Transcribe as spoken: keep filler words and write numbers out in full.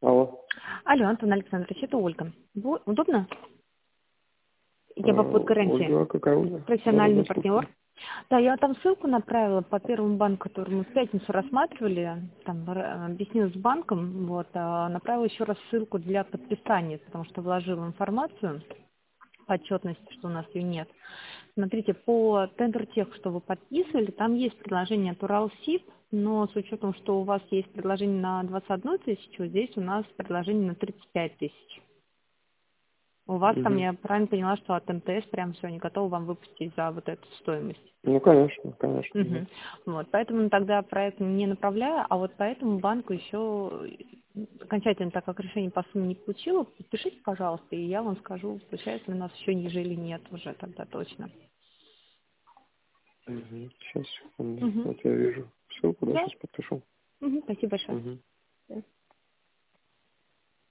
Алло. Алло, Антон Александрович, это Ольга. Бу- Удобно? А, Я по подгарантии. Ольга, какая Ольга? Профессиональный Да-да-да, слушаю. партнер. Да, я там ссылку направила по первому банку, который мы в пятницу рассматривали, там р- объяснила с банком, вот, а направила еще раз ссылку для подписания, потому что вложила информацию по отчетности, что у нас ее нет. Смотрите, по тендер тех, что вы подписывали, там есть предложение от Уралсиб, но с учетом, что у вас есть предложение на двадцать одну тысячу, здесь у нас предложение на тридцать пять тысяч. У вас там, Мгм. я правильно поняла, что от МТС прям все, они готовы вам выпустить за вот эту стоимость. Ну, конечно, конечно, да. Мгм. Вот, поэтому тогда проект не направляю, а вот по этому банку еще окончательно, так как решение по сумме не получила, пишите, пожалуйста, и я вам скажу, получается ли у нас еще ниже или нет уже тогда точно. Мгм. Сейчас, секунду. Мгм. Вот я вижу ссылку, да, Да. сейчас подпишу. Мгм. Спасибо большое. Мгм.